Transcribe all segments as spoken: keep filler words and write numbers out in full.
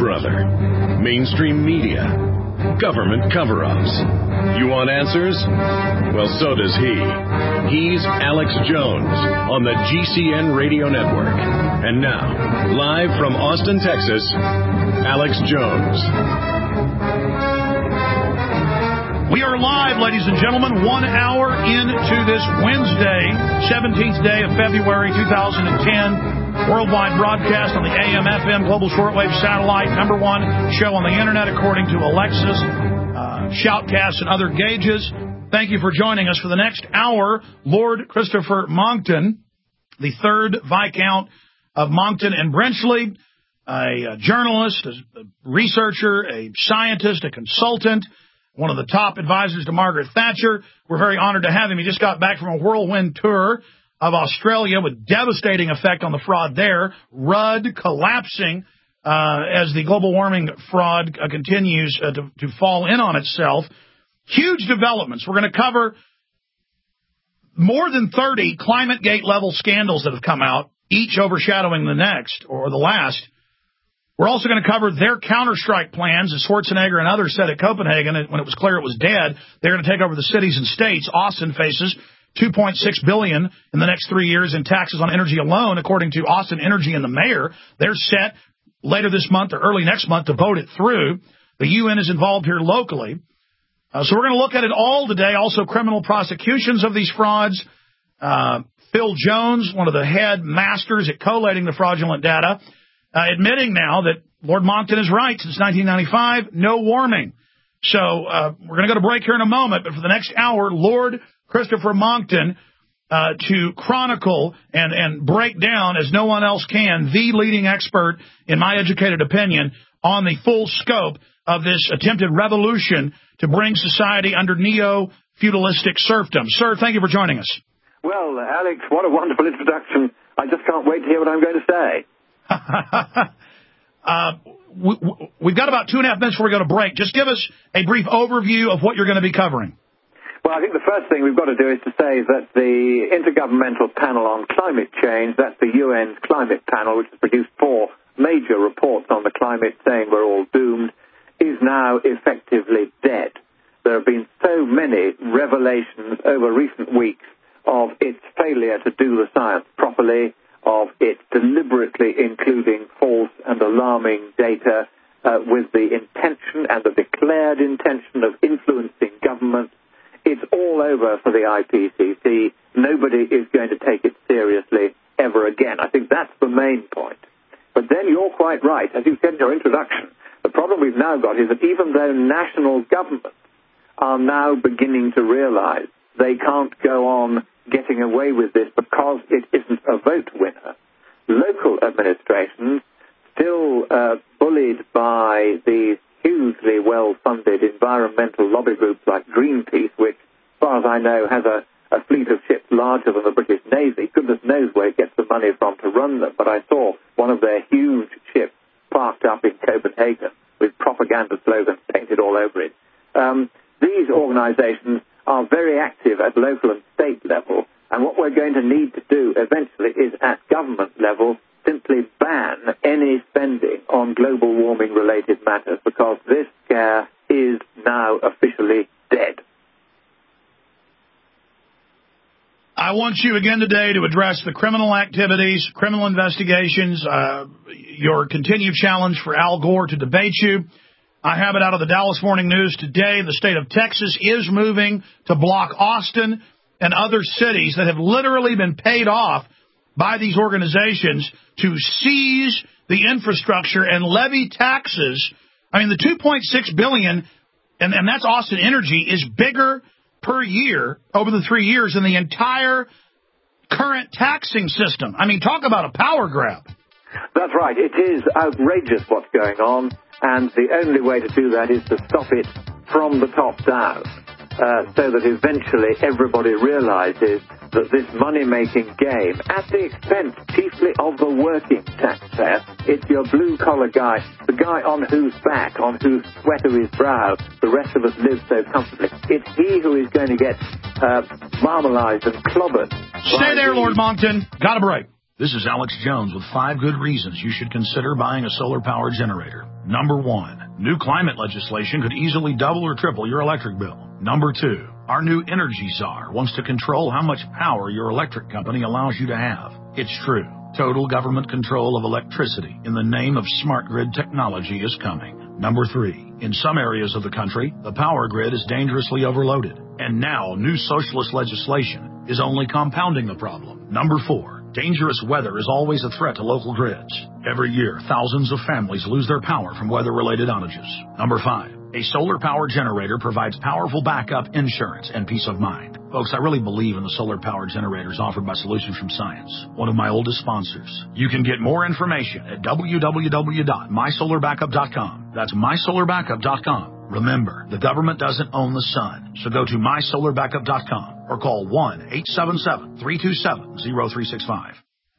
brother. Mainstream media. Government cover-ups. You want answers? Well, so does he. He's Alex Jones on the G C N Radio Network. And now, live from Austin, Texas, Alex Jones. We are live, ladies and gentlemen, one hour into this Wednesday, seventeenth day of February two thousand ten. Worldwide broadcast on the A M, F M, global shortwave satellite, number one show on the internet according to Alexis, uh, Shoutcast, and other gauges. Thank you for joining us for the next hour. Lord Christopher Monckton, the third Viscount of Monckton and Brenchley, a, a journalist, a researcher, a scientist, a consultant, one of the top advisors to Margaret Thatcher. We're very honored to have him. He just got back from a whirlwind tour of Australia with devastating effect on the fraud there. Rudd collapsing uh, as the global warming fraud uh, continues uh, to, to fall in on itself. Huge developments. We're going to cover more than thirty ClimateGate level scandals that have come out, each overshadowing the next or the last. We're also going to cover their counterstrike plans, as Schwarzenegger and others said at Copenhagen when it was clear it was dead. They're going to take over the cities and states. Austin faces two point six billion dollars in the next three years in taxes on energy alone, according to Austin Energy and the mayor. They're set later this month or early next month to vote it through. The U N is involved here locally. Uh, so we're going to look at it all today. Also, criminal prosecutions of these frauds. Uh, Phil Jones, one of the head masters at collating the fraudulent data, uh, admitting now that Lord Monckton is right. Since nineteen ninety-five, no warming. So uh, we're going to go to break here in a moment. But for the next hour, Lord Christopher Monckton uh, to chronicle and, and break down, as no one else can, the leading expert, in my educated opinion, on the full scope of this attempted revolution to bring society under neo-feudalistic serfdom. Sir, thank you for joining us. Well, Alex, what a wonderful introduction. I just can't wait to hear what I'm going to say. uh, we, we've got about two and a half minutes before we go to break. Just give us a brief overview of what you're going to be covering. Well, I think the first thing we've got to do is to say that the Intergovernmental Panel on Climate Change, that's the U N's climate panel, which has produced four major reports on the climate saying we're all doomed, is now effectively dead. There have been so many revelations over recent weeks of its failure to do the science properly, of it deliberately including false and alarming data uh, with the intention and the declared intention of influencing government. It's all over for the I P C C. Nobody is going to take it seriously ever again. I think that's the main point. But then you're quite right. As you said in your introduction, the problem we've now got is that even though national governments are now beginning to realize they can't go on getting away with this because it isn't a vote winner, local administrations, still uh, bullied by these hugely well-funded environmental lobby groups like Greenpeace, which, as far as I know, has a, a fleet of ships larger than the British Navy. Goodness knows where it gets the money from to run them. But I saw one of their huge ships parked up in Copenhagen with propaganda slogans painted all over it. Um, these organizations are very active at local and state level, and what we're going to need to do eventually is, at government level, simply ban any spending on global warming-related matters, because this scare is now officially dead. I want you again today to address the criminal activities, criminal investigations, uh, your continued challenge for Al Gore to debate you. I have it out of the Dallas Morning News today. The state of Texas is moving to block Austin and other cities that have literally been paid off by these organizations to seize the infrastructure and levy taxes. I mean, the two point six billion dollars, and, and that's Austin Energy, is bigger per year over the three years than the entire current taxing system. I mean, talk about a power grab. That's right. It is outrageous what's going on, and the only way to do that is to stop it from the top down, uh, so that eventually everybody realizes that this money-making game, at the expense chiefly of the working taxpayer, it's your blue-collar guy, the guy on whose back, on whose sweat of his brow the rest of us live so comfortably. It's he who is going to get uh, marmalized and clobbered. Stay there, Lord Monckton. Got a break. This is Alex Jones with five good reasons you should consider buying a solar power generator. Number one, new climate legislation could easily double or triple your electric bill. Number two, our new energy czar wants to control how much power your electric company allows you to have. It's true. Total government control of electricity in the name of smart grid technology is coming. Number three, in some areas of the country, the power grid is dangerously overloaded. And now, new socialist legislation is only compounding the problem. Number four, dangerous weather is always a threat to local grids. Every year, thousands of families lose their power from weather-related outages. Number five, a solar power generator provides powerful backup insurance and peace of mind. Folks, I really believe in the solar power generators offered by Solutions from Science, one of my oldest sponsors. You can get more information at w w w dot my solar backup dot com. That's my solar backup dot com. Remember, the government doesn't own the sun, so go to my solar backup dot com or call one eight seven seven, three two seven, zero three six five.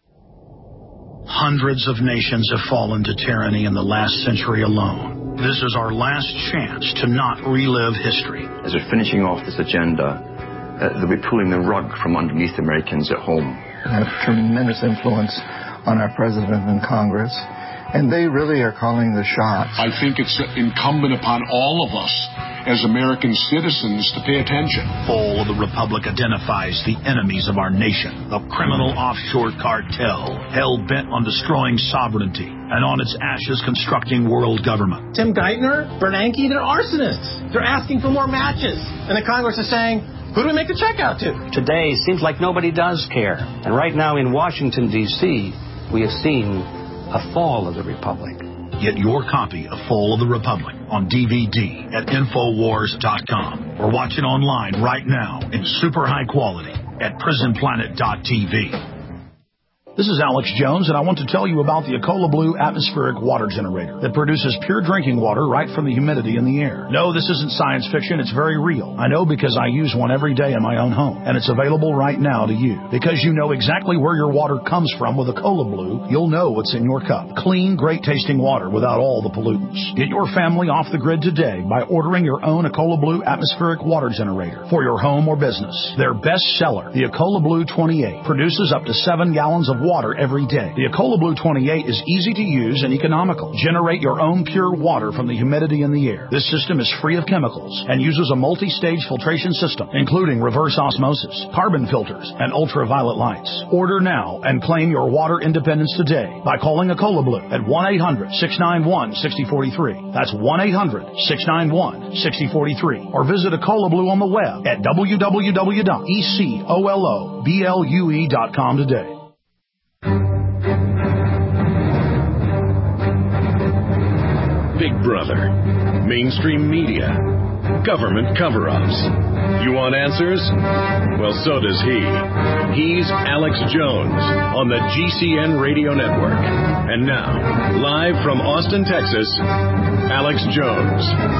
Hundreds of nations have fallen to tyranny in the last century alone. This is our last chance to not relive history. As we're finishing off this agenda, uh, they'll be pulling the rug from underneath Americans at home. They have tremendous influence on our president and Congress, and they really are calling the shots. I think it's incumbent upon all of us as American citizens to pay attention. Fall of the Republic identifies the enemies of our nation, the criminal offshore cartel, hell-bent on destroying sovereignty, and on its ashes constructing world government. Tim Geithner, Bernanke, they're arsonists. They're asking for more matches. And the Congress is saying, who do we make the check out to? Today seems like nobody does care. And right now in Washington, D C, we have seen a fall of the Republic. Get your copy of Fall of the Republic on D V D at infowars dot com or watch it online right now in super high quality at prison planet dot t v. This is Alex Jones, and I want to tell you about the Ecola Blue atmospheric water generator that produces pure drinking water right from the humidity in the air. No, this isn't science fiction. It's very real. I know because I use one every day in my own home, and it's available right now to you. Because you know exactly where your water comes from with Ecola Blue, you'll know what's in your cup. Clean, great-tasting water without all the pollutants. Get your family off the grid today by ordering your own Ecola Blue atmospheric water generator for your home or business. Their best seller, the Ecola Blue twenty-eight, produces up to seven gallons of water every day. The Ecola Blue twenty-eight is easy to use and economical. Generate your own pure water from the humidity in the air. This system is free of chemicals and uses a multi-stage filtration system, including reverse osmosis, carbon filters, and ultraviolet lights. Order now and claim your water independence today by calling Ecola Blue at one eight hundred, six nine one, six zero four three. That's one eight hundred, six nine one, six zero four three. Or visit Ecola Blue on the web at w w w dot ecola blue dot com today. Big Brother, mainstream media, government cover-ups. You want answers? Well, so does he. He's Alex Jones on the G C N Radio Network. And now, live from Austin, Texas, Alex Jones.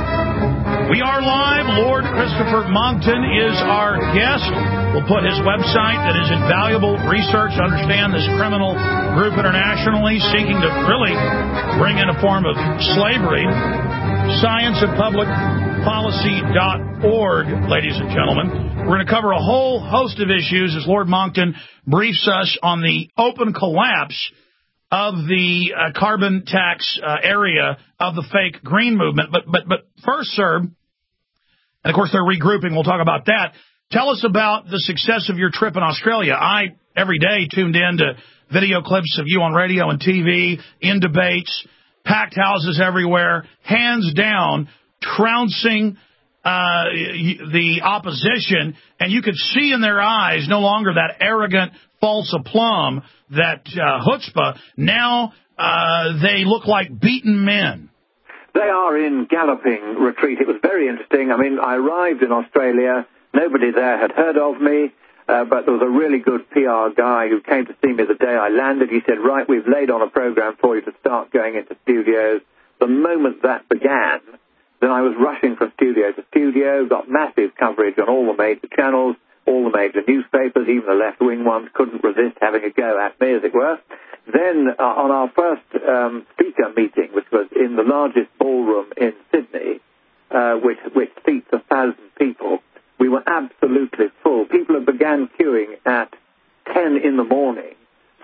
We are live. Lord Christopher Monckton is our guest. We'll put his website that is invaluable research to understand this criminal group internationally seeking to really bring in a form of slavery. science and public policy dot org, ladies and gentlemen. We're going to cover a whole host of issues as Lord Monckton briefs us on the open collapse of the uh, carbon tax uh, area of the fake green movement. But but but first, sir, and of course they're regrouping. We'll talk about that. Tell us about the success of your trip in Australia. I, every day, tuned in to video clips of you on radio and T V, in debates, packed houses everywhere, hands down, trouncing uh, the opposition. And you could see in their eyes no longer that arrogant, false aplomb, that uh, chutzpah. Now uh, they look like beaten men. They are in galloping retreat. It was very interesting. I mean, I arrived in Australia. Nobody there had heard of me, uh, but there was a really good P R guy who came to see me the day I landed. He said, right, we've laid on a program for you to start going into studios. The moment that began, then I was rushing from studio to studio, got massive coverage on all the major channels, all the major newspapers, even the left-wing ones couldn't resist having a go at me, as it were. Then uh, on our first um, speaker meeting, which was in the largest ballroom in Sydney, uh, which, which seats a thousand people, we were absolutely full. People had began queuing at ten in the morning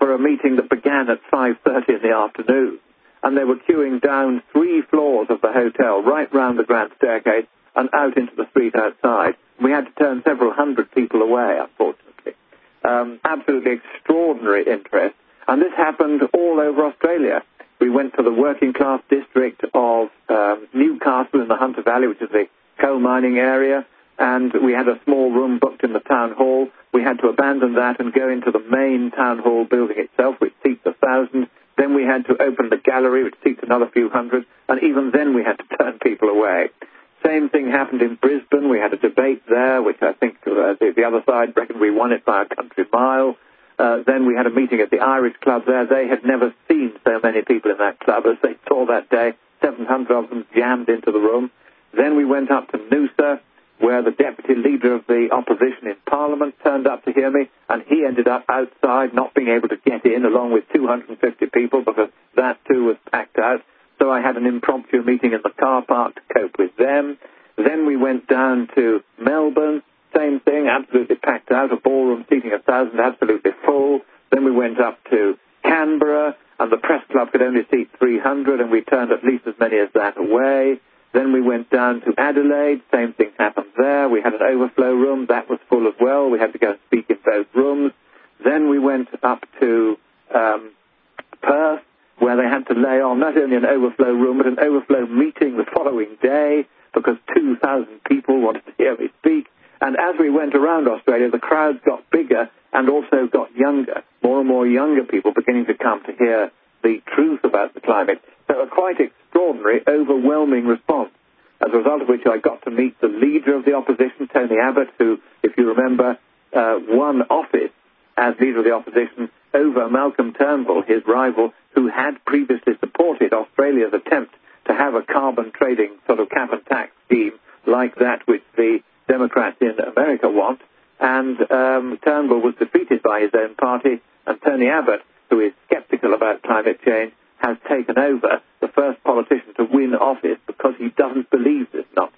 for a meeting that began at five thirty in the afternoon. And they were queuing down three floors of the hotel, right round the grand staircase, and out into the street outside. We had to turn several hundred people away, unfortunately. Um, absolutely extraordinary interest. And this happened all over Australia. We went to the working class district of um, Newcastle in the Hunter Valley, which is the coal mining area, and we had a small room booked in the town hall. We had to abandon that and go into the main town hall building itself, which seats a thousand. Then we had to open the gallery, which seats another few hundred, and even then we had to turn people away. Same thing happened in Brisbane. We had a debate there, which I think uh, the, the other side reckoned we won it by a country mile. Uh, then we had a meeting at the Irish Club there. They had never seen so many people in that club as they saw that day. seven hundred of them jammed into the room. Then we went up to Noosa, where the deputy leader of the opposition in Parliament turned up to hear me, and he ended up outside, not being able to get in, along with two hundred fifty people, because that too was packed out. So I had an impromptu meeting in the car park to cope with them. Then we went down to Melbourne, same thing, absolutely packed out, a ballroom seating a thousand, absolutely full. Then we went up to Canberra, and the press club could only seat three hundred, and we turned at least as many as that away. Then we went down to Adelaide, same thing happened there. We had an overflow room, that was full as well. We had to go and speak in both rooms. Then we went up to um, Perth, where they had to lay on not only an overflow room, but an overflow meeting the following day, because two thousand people wanted to hear me speak. And as we went around Australia, the crowds got bigger and also got younger. More and more younger people beginning to come to hear the truth about the climate. So a quite extraordinary, overwhelming response, as a result of which I got to meet the leader of the opposition, Tony Abbott, who, if you remember, uh, won office as leader of the opposition over Malcolm Turnbull, his rival, who had previously supported Australia's attempt to have a carbon trading sort of cap and tax scheme like that which the Democrats in America want. And um, Turnbull was defeated by his own party, and Tony Abbott, who is sceptical about climate change, has taken over, the first politician to win office, because he doesn't believe this nonsense.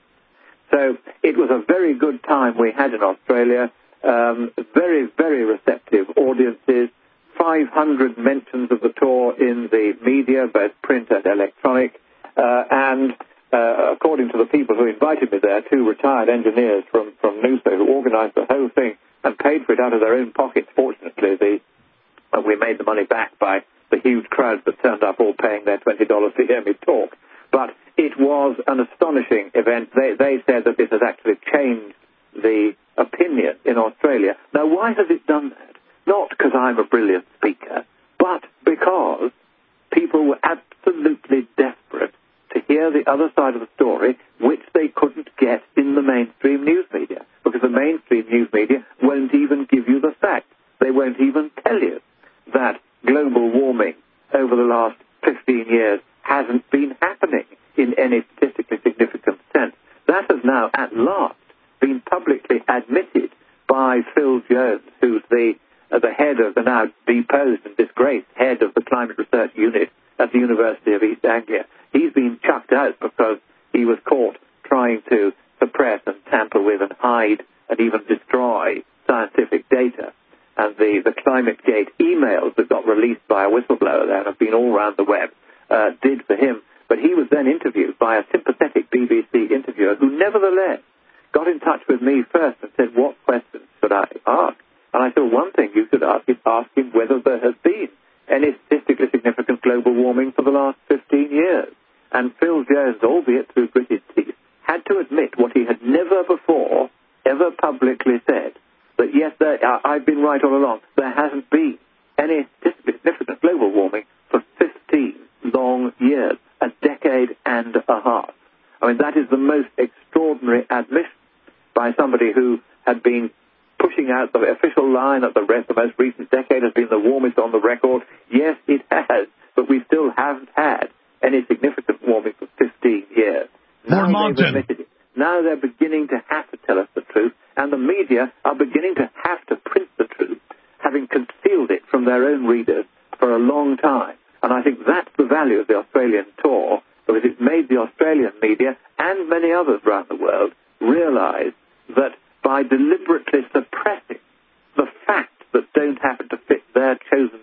So it was a very good time we had in Australia, um, very, very receptive audiences, five hundred mentions of the tour in the media, both print and electronic, uh, and uh, according to the people who invited me there, two retired engineers from, from Noosa who organised the whole thing and paid for it out of their own pockets. Fortunately, the, uh, we made the money back by the huge crowds that turned up, all paying their twenty dollars to hear me talk. But it was an astonishing event. They, they said that this has actually changed the opinion in Australia. Now, why has it done that? Not because I'm a brilliant speaker, but because people were absolutely desperate to hear the other side of the story, which they couldn't get in the mainstream news media, because the mainstream news media won't even give you the facts. They won't even tell you that global warming over the last fifteen years hasn't been happening in any statistically significant sense. That has now, at last, been publicly admitted by Phil Jones, who's the uh, the head of the now deposed and disgraced head of the Climate Research Unit at the University of East Anglia. He's been chucked out because he was caught trying to suppress and tamper with and hide and even destroy scientific data. And the, the ClimateGate emails that got released by a whistleblower there and have been all around the web uh, did for him. But he was then interviewed by a sympathetic B B C interviewer who nevertheless got in touch with me first and said, what questions should I ask? And I thought, one thing you should ask is ask him whether there has been any statistically significant global warming for the last fifteen years. And Phil Jones, albeit through gritted teeth, had to admit what he had never before ever publicly said, that yes, there, uh, I've been right all along. There hasn't been any statistically significant global warming for fifteen long years, a decade and a half. I mean, that is the most extraordinary admission by somebody who had been pushing out the official line that the, rest, the most recent decade has been the warmest on the record. Yes, it has, but we still haven't had any significant warming for fifteen years. Now they've admitted it. Now they're beginning to have to tell us the truth, and the media are beginning to have to print the truth, having concealed it from their own readers for a long time. And I think that's the value of the Australian tour, because it's made the Australian media and many others around the world realize that by deliberately suppressing the facts that don't happen to fit their chosen story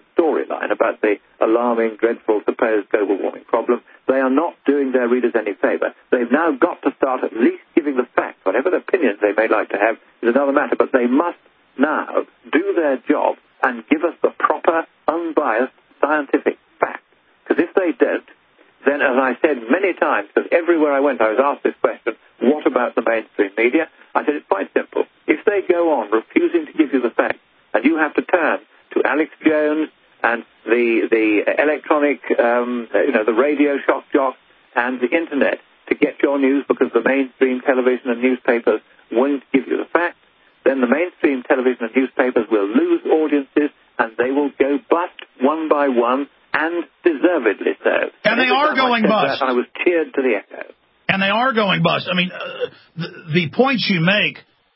storyline about the alarming, dreadful, supposed global warming problem, they are not doing their readers any favour. They've now got to start at least giving the facts. Whatever opinions they may like to have is another matter, but they must now do their job and give us the proper, unbiased, scientific facts. Because if they don't, then, as I said many times, because everywhere I went I was asked this question, what about the mainstream media? I said it's quite simple. If they go on refusing to give you the facts, and you have to turn to Alex Jones and the the electronic, um, you know, the radio shock jocks and the internet to get your news because the mainstream television and newspapers won't give you the facts, then the mainstream television and newspapers will lose audiences and they will go bust one by one, and deservedly so. And they are going bust. That, I was cheered to the echo. And they are going bust. I mean, uh, the, the points you make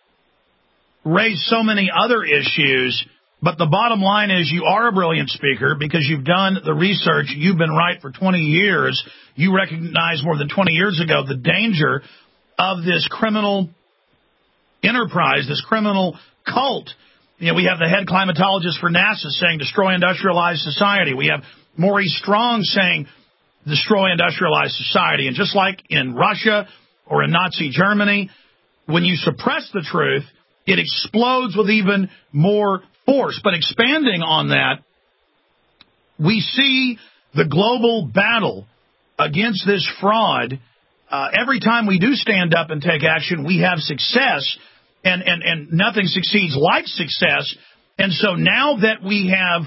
raise so many other issues, but the bottom line is you are a brilliant speaker because you've done the research. You've been right for twenty years. You recognized more than twenty years ago the danger of this criminal enterprise, this criminal cult. You know, we have the head climatologist for NASA saying destroy industrialized society. We have Maurice Strong saying destroy industrialized society. And just like in Russia or in Nazi Germany, when you suppress the truth, it explodes with even more force. But expanding on that, we see the global battle against this fraud. Uh, every time we do stand up and take action, we have success, and, and, and nothing succeeds like success. And so now that we have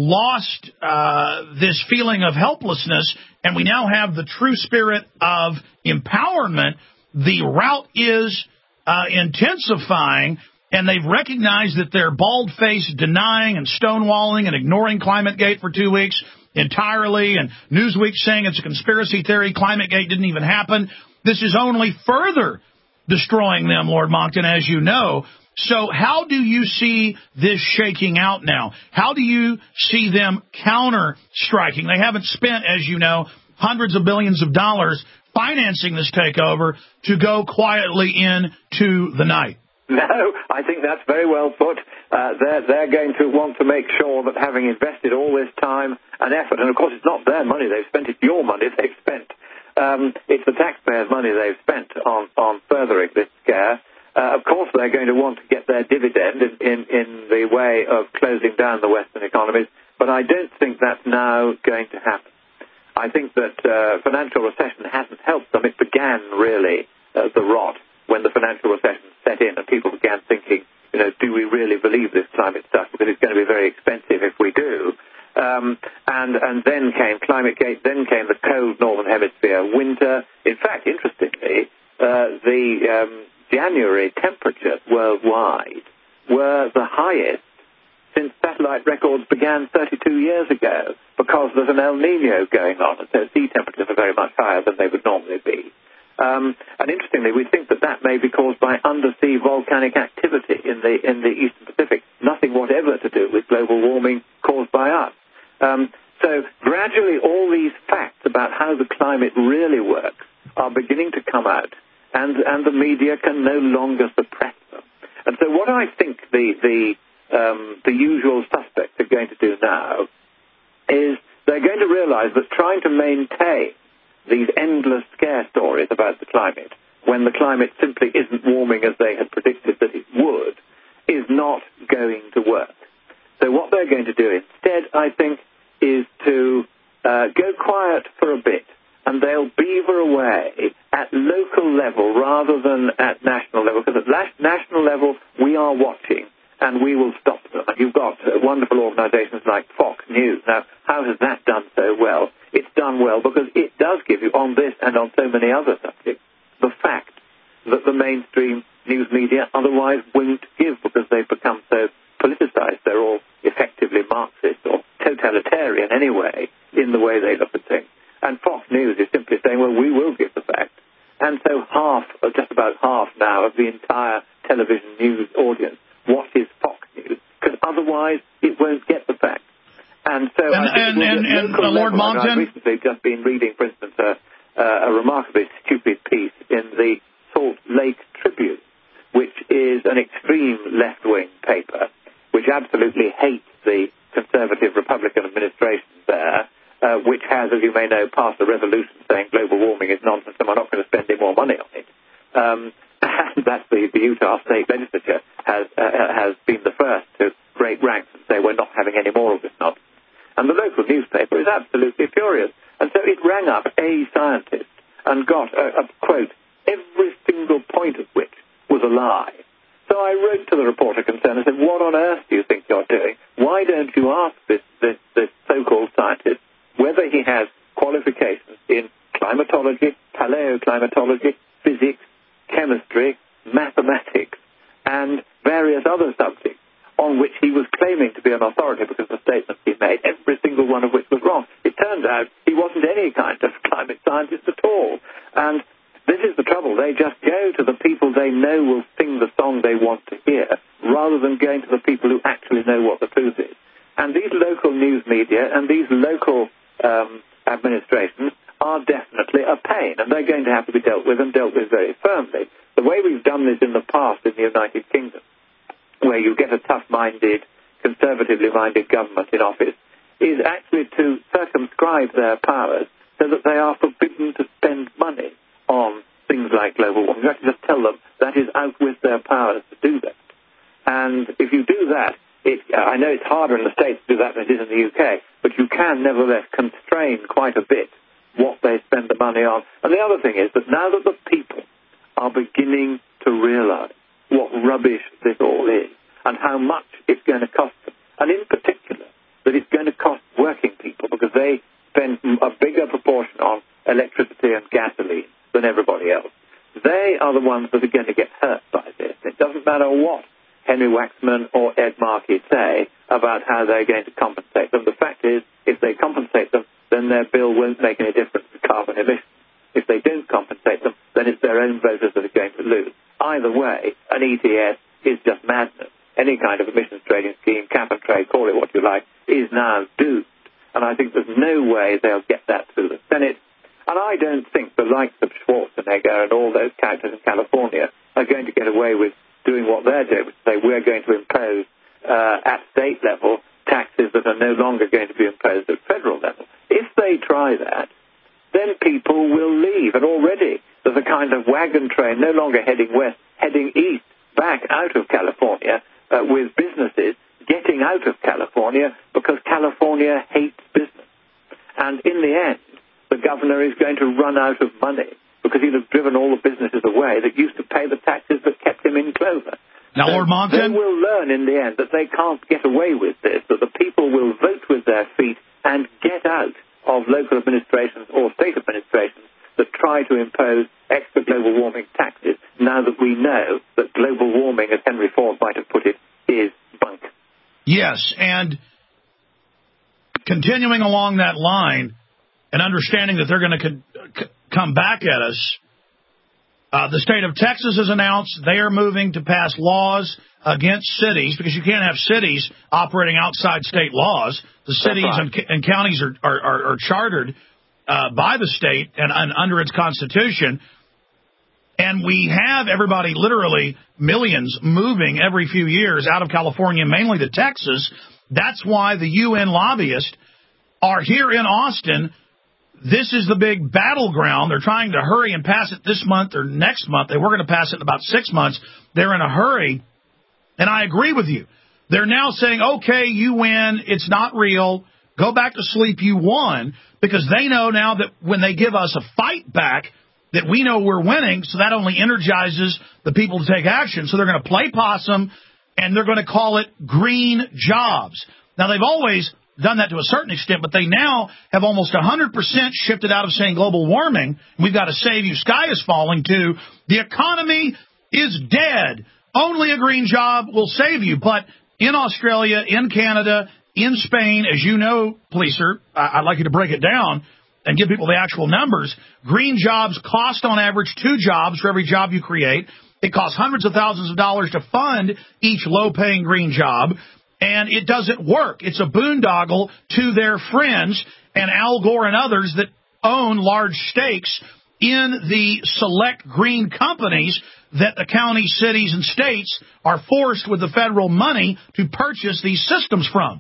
lost uh, this feeling of helplessness and we now have the true spirit of empowerment, the rout is uh, intensifying, and they've recognized that their bald-faced denying and stonewalling and ignoring ClimateGate for two weeks entirely, and Newsweek saying it's a conspiracy theory, ClimateGate didn't even happen. This is only further destroying them, Lord Monckton, as you know. So how do you see this shaking out now? How do you see them counter-striking? They haven't spent, as you know, hundreds of billions of dollars financing this takeover to go quietly into the night. No, I think that's very well put. Uh, they're, they're going to want to make sure that having invested all this time and effort, and of course it's not their money they've spent, it's your money they've spent. Um, it's the taxpayers' money they've spent on, on furthering this scare. Uh, of course they're going to want to get their dividend in, in, in the way of closing down the Western economies, but I don't think that's now going to happen. I think that uh, financial recession hasn't helped them. It began, really, uh, the rot when the financial recession set in and people began thinking, you know, do we really believe this climate stuff? Because it's going to be very expensive if we do. Um, and, and then came ClimateGate, then came the cold Northern Hemisphere winter. In fact, interestingly, uh, the um, January temperatures worldwide were the highest since satellite records began thirty-two years ago, because there's an El Nino going on, and so sea temperatures are very much higher than they would normally be. Um, and interestingly, we think that that may be caused by undersea volcanic activity in the in the Eastern Pacific, nothing whatever to do with global warming caused by us. Um, so gradually all these facts about how the climate really works are beginning to come out, and, and the media can no longer suppress them. And so what I think the, the, um, the usual suspects are going to do now is they're going to realize that trying to maintain these endless scare stories about the climate, when the climate simply isn't warming as they had predicted that it would, is not going to work. So what they're going to do instead, I think, is to uh, go quiet for a bit, and they'll beaver away at local level rather than at national level, because at la- national level we are watching and we will stop them. And you've got uh, wonderful organizations like Fox News. Now, how has that done so well? It's done well because it does give you, on this and on so many other subjects, the fact that the mainstream news media otherwise won't give, because they've become so politicized. They're all effectively Marxist or totalitarian anyway in the way they look at things. And Fox News is simply saying, well, we will give the facts. And so half, or just about half now, of the entire television news audience watches Fox News, because otherwise it won't get the facts. And so, and, I think and, and, and uh, Lord Monckton, I've recently just been reading, for instance, a, a remarkably stupid piece in the Salt Lake Tribune, which is an extreme left-wing paper, which absolutely hates the conservative Republican administration which has, as you may know, passed a resolution saying global warming is nonsense and we're not going to spend any more money on it. Um, and that's the, the Utah State Legislature has, uh, has been the first to break ranks and say we're not having any more of this nonsense. And the local newspaper is absolutely furious. And so it rang up a scientist and got a, a quote, every single point of which was a lie. So I wrote to the reporter concerned and said, what on earth do you think you're doing? Why don't you ask this, this, this so-called scientist whether he has qualifications in climatology, paleoclimatology, physics, chemistry, mathematics, and various other subjects on which he was claiming to be an authority because the statements he made, every single one of which was wrong. It turned out he wasn't any kind of climate scientist at all. And this is the trouble. They just go to the people they know will sing the song they want to hear, rather than going to the people who actually know what the truth is. And these local news media and these local um, administrations are definitely a pain, and they're going to have to be dealt with and dealt with very firmly. The way we've done this in the past in the United Kingdom, where you get a tough-minded, conservatively-minded government in office, is actually to circumscribe their powers so that they are forbidden to spend money on things like global warming. You have to just tell them that is out with their powers to do that. And if you do that, it, I know it's harder in the States to do that than it is in the U K, but you can nevertheless constrain quite a bit what they spend the money on. And the other thing is that now that the people are beginning to realize what rubbish this all is and how much it's going to cost them, and in particular that it's going to cost working people because they spend a bigger proportion on electricity and gasoline than everybody else, they are the ones that are going to get hurt by this. It doesn't matter what Henry Waxman or Ed Markey say about how they're going to compensate them. The fact is, if they compensate them, then their bill won't make any difference to carbon emissions. If they don't compensate them, then it's their own voters that are going to lose. Either way, an E T S is just madness. Any kind of emissions trading scheme, cap and trade, call it what you like, is now doomed. And I think there's no way they'll get that through the Senate. And I don't think the likes of Schwarzenegger and all those characters in California are going to get away with doing what they're doing, which is say we're going to impose uh, at state level taxes that are no longer going to be imposed at federal level. If they try that, then people will leave. And already there's a kind of wagon train no longer heading west, heading east, back out of California, uh, with businesses getting out of California because California hates business. And in the end, the governor is going to run out of money because he'd have driven all the businesses away that used to pay the taxes that kept him in clover. Now, so Lord Monckton, they will learn in the end that they can't get away with this, that the people will vote with their feet and get out of local administrations or state administrations that try to impose extra global warming taxes now that we know that global warming, as Henry Ford might have put it, is bunk. Yes, and continuing along that line and understanding that they're going to co- c- come back at us, uh, the state of Texas has announced they are moving to pass laws against cities, because you can't have cities operating outside state laws. The cities right. and, and counties are, are, are, are chartered uh, by the state and, and under its constitution. And we have everybody, literally millions, moving every few years out of California, mainly to Texas. That's why the U N lobbyists are here in Austin. This is the big battleground. They're trying to hurry and pass it this month or next month. They were going to pass it in about six months. They're in a hurry. And I agree with you. They're now saying, okay, you win. It's not real. Go back to sleep. You won. Because they know now that when they give us a fight back, that we know we're winning. So that only energizes the people to take action. So they're going to play possum, and they're going to call it green jobs. Now, they've always done that to a certain extent, but they now have almost one hundred percent shifted out of saying global warming, we've got to save you, sky is falling, to the economy is dead. Only a green job will save you. But in Australia, in Canada, in Spain, as you know, Policer, I'd like you to break it down and give people the actual numbers. Green jobs cost on average two jobs for every job you create. It costs hundreds of thousands of dollars to fund each low-paying green job. And it doesn't work. It's a boondoggle to their friends and Al Gore and others that own large stakes in the select green companies that the counties, cities, and states are forced with the federal money to purchase these systems from.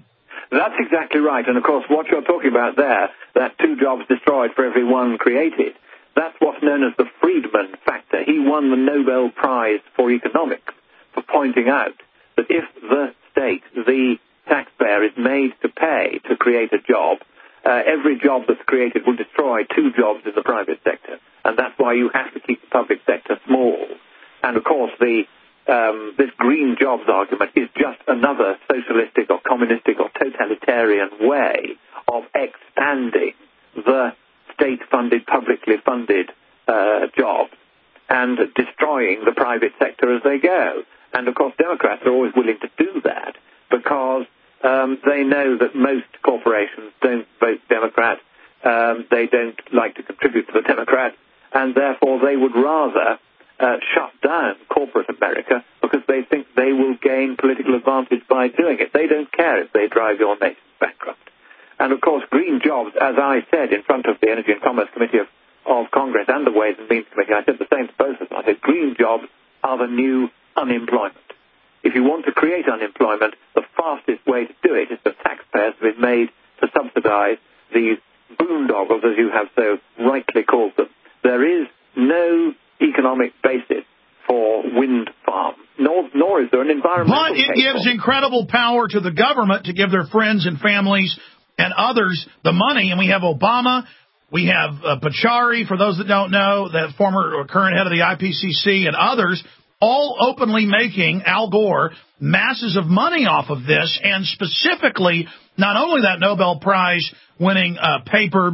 That's exactly right. And, of course, what you're talking about there, that two jobs destroyed for every one created, that's what's known as the Friedman factor. He won the Nobel Prize for Economics for pointing out that if the state, the taxpayer, is made to pay to create a job, uh, every job that's created will destroy two jobs in the private sector. And that's why you have to keep the public sector small. And, of course, the um, this green jobs argument is just another socialistic or communistic or totalitarian way of expanding the state-funded, publicly funded uh, jobs and destroying the private sector as they go. And, of course, Democrats are always willing to do that because um, they know that most corporations don't vote Democrat, um, they don't like to contribute to the Democrats, and therefore they would rather uh, shut down corporate America because they think they will gain political advantage by doing it. They don't care if they drive your nation bankrupt. And, of course, green jobs, as I said in front of the Energy and Commerce Committee of, of Congress and the Ways and Means Committee, I said the same to both of them. I said green jobs are the new unemployment. If you want to create unemployment, the fastest way to do it is for taxpayers to be made to subsidize these boondoggles, as you have so rightly called them. There is no economic basis for wind farms, nor, nor is there an environmental But it gives incredible power to the government to give their friends and families and others the money. And we have Obama, we have uh, Pachauri, for those that don't know, the former or current head of the I P C C, and others, all openly making, Al Gore, masses of money off of this, and specifically, not only that Nobel Prize-winning uh, paper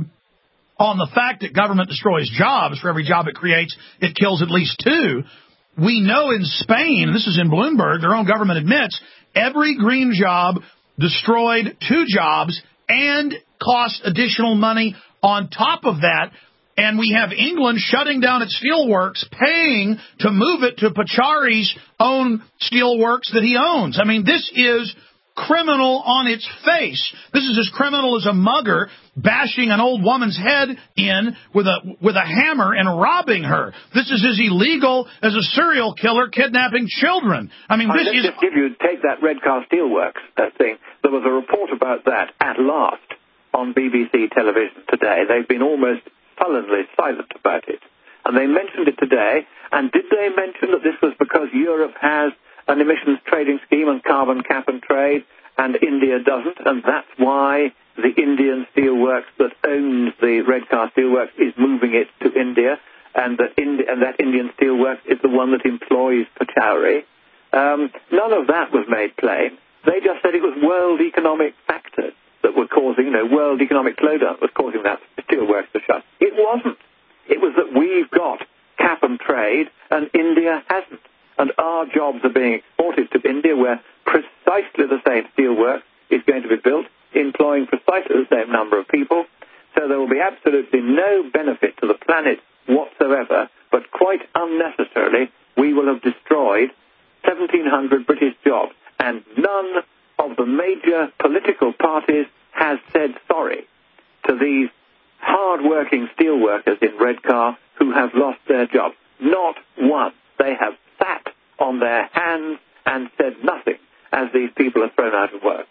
on the fact that government destroys jobs. For every job it creates, it kills at least two. We know in Spain, and this is in Bloomberg, their own government admits, every green job destroyed two jobs and cost additional money on top of that. And we have England shutting down its steelworks, paying to move it to Pachauri's own steelworks that he owns. I mean, this is criminal on its face. This is as criminal as a mugger bashing an old woman's head in with a with a hammer and robbing her. This is as illegal as a serial killer kidnapping children. I mean, this Let's is... just give you, take that Redcar Steelworks uh, thing. There was a report about that at last on B B C television today. They've been almost sullenly silent about it. And they mentioned it today. And did they mention that this was because Europe has an emissions trading scheme and carbon cap and trade, and India doesn't, and that's why the Indian steelworks that owns the Redcar Steelworks is moving it to India, and that, Indi- and that Indian steelworks is the one that employs Pachauri. Um, none of that was made plain. They just said it was world economic factors that were causing, you know, world economic slowdown was causing that steelworks to shut. It wasn't. It was that we've got cap and trade, and India hasn't. And our jobs are being exported to India, where precisely the same steelwork is going to be built, employing precisely the same number of people. So there will be absolutely no benefit to the planet whatsoever, but quite unnecessarily, we will have destroyed seventeen hundred British jobs. And none of the major political parties has said sorry to these hard-working steelworkers in Redcar who have lost their jobs. Not one. They have sat on their hands and said nothing as these people are thrown out of work.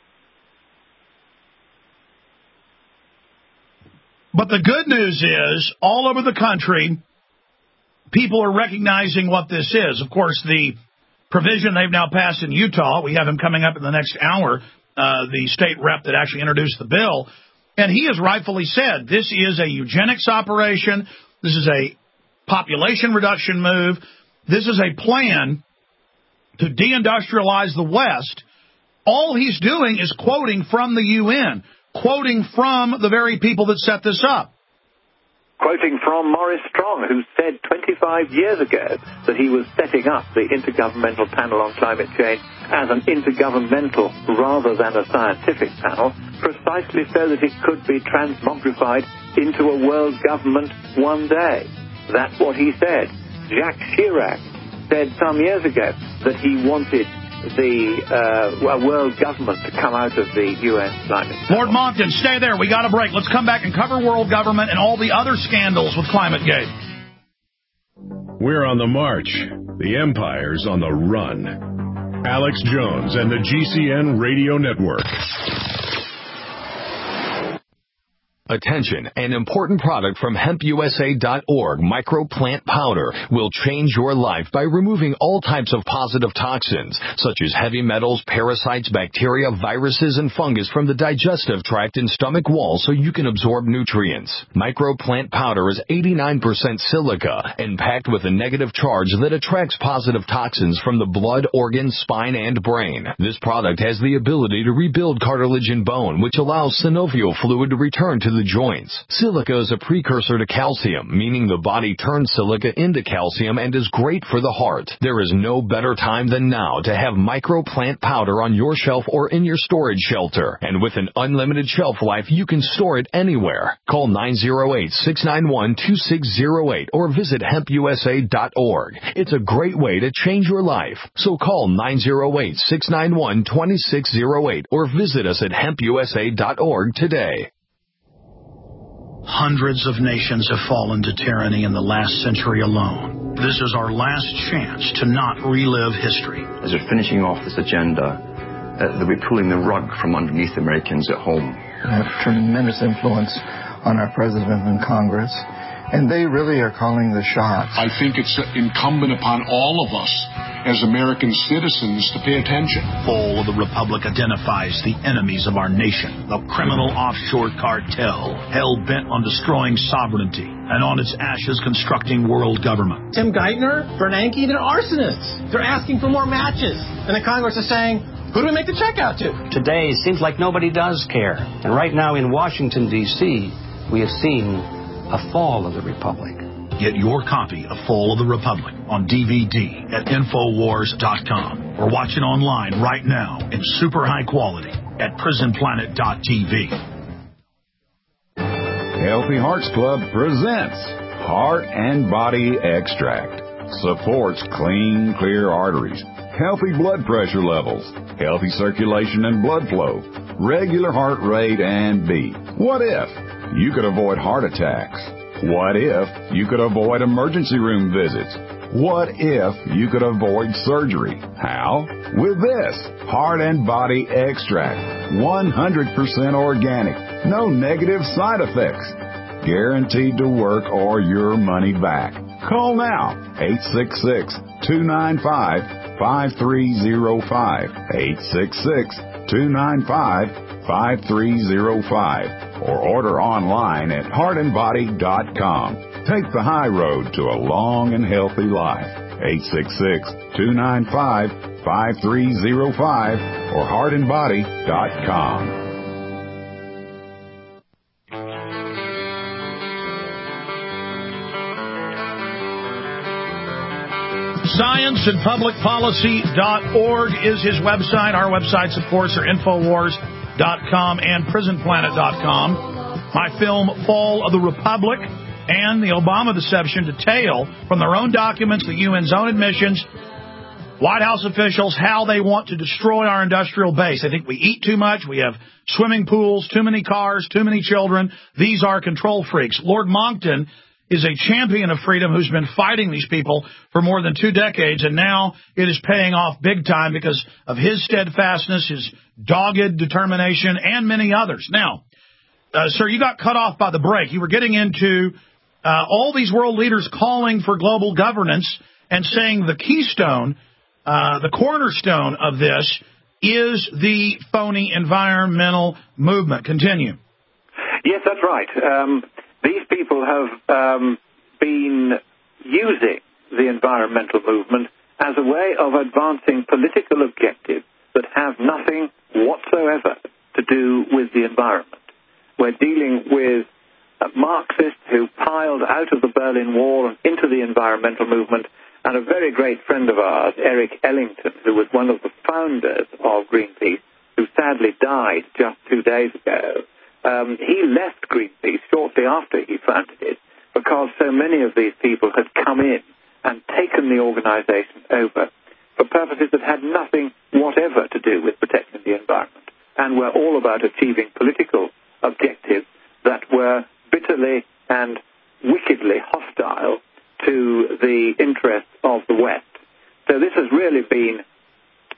But the good news is, all over the country, people are recognizing what this is. Of course, the provision they've now passed in Utah, we have him coming up in the next hour, uh, the state rep that actually introduced the bill, and he has rightfully said this is a eugenics operation, this is a population reduction move, this is a plan to deindustrialize the West. All he's doing is quoting from the U N, quoting from the very people that set this up. Quoting from Maurice Strong, who said twenty-five years ago that he was setting up the Intergovernmental Panel on Climate Change as an intergovernmental rather than a scientific panel, precisely so that it could be transmogrified into a world government one day. That's what he said. Jacques Chirac said some years ago that he wanted the uh, world government to come out of the U N climate. Lord Monckton, stay there. We got a break. Let's come back and cover world government and all the other scandals with ClimateGate. We're on the march. The empire's on the run. Alex Jones and the G C N Radio Network. Attention, an important product from hemp U S A dot org, microplant powder, will change your life by removing all types of positive toxins, such as heavy metals, parasites, bacteria, viruses, and fungus from the digestive tract and stomach wall so you can absorb nutrients. Microplant powder is eighty-nine percent silica and packed with a negative charge that attracts positive toxins from the blood, organs, spine, and brain. This product has the ability to rebuild cartilage and bone, which allows synovial fluid to return to the joints. Silica is a precursor to calcium, meaning the body turns silica into calcium and is great for the heart. There is no better time than now to have microplant powder on your shelf or in your storage shelter. And with an unlimited shelf life, you can store it anywhere. Call nine oh eight, six nine one, two six oh eight or visit hemp U S A dot org. It's a great way to change your life. So call nine oh eight, six nine one, two six oh eight or visit us at hemp U S A dot org today. Hundreds of nations have fallen to tyranny in the last century alone. This is our last chance to not relive history. As we're finishing off this agenda, uh, they'll be pulling the rug from underneath Americans at home. They have tremendous influence on our president and Congress, and they really are calling the shots. I think it's incumbent upon all of us as American citizens to pay attention. Fall of the Republic identifies the enemies of our nation, the criminal offshore cartel, hell-bent on destroying sovereignty, and on its ashes constructing world government. Tim Geithner, Bernanke, they're arsonists. They're asking for more matches. And the Congress is saying, who do we make the check out to? Today, it seems like nobody does care. And right now in Washington, D C, we have seen a fall of the Republic. Get your copy of Fall of the Republic on D V D at Infowars dot com or watch it online right now in super high quality at Prison Planet dot T V. Healthy Hearts Club presents Heart and Body Extract. Supports clean, clear arteries, healthy blood pressure levels, healthy circulation and blood flow, regular heart rate and beat. What if you could avoid heart attacks? What if you could avoid emergency room visits? What if you could avoid surgery? How? With this Heart and Body Extract. one hundred percent organic. No negative side effects. Guaranteed to work or your money back. Call now. eight six six, two nine five, five three zero five. eight six six, two nine five, five three zero five. Or order online at heart and body dot com. Take the high road to a long and healthy life. eight six six, two nine five, five three zero five or heart and body dot com. science and public policy dot org is his website. Our websites, of course, are Infowars dot com and Prison Planet dot com. My film, Fall of the Republic, and the Obama deception detail from their own documents, the U N's own admissions, White House officials, how they want to destroy our industrial base. They think we eat too much, we have swimming pools, too many cars, too many children. These are control freaks. Lord Monckton is a champion of freedom who's been fighting these people for more than two decades, and now it is paying off big time because of his steadfastness, his dogged determination, and many others. Now, uh, sir, you got cut off by the break. You were getting into uh, all these world leaders calling for global governance and saying the keystone, uh, the cornerstone of this is the phony environmental movement. Continue. Yes, that's right. Um, these people have um, been using the environmental movement as a way of advancing political objectives that have nothing whatsoever to do with the environment. We're dealing with uh, Marxists who piled out of the Berlin Wall and into the environmental movement, and a very great friend of ours, Eric Ellington, who was one of the founders of Greenpeace, who sadly died just two days ago. Um, he left Greenpeace shortly after he founded it because so many of these people had come in and taken the organization over for purposes that had nothing whatever to do with protecting the environment and were all about achieving political objectives that were bitterly and wickedly hostile to the interests of the West. So this has really been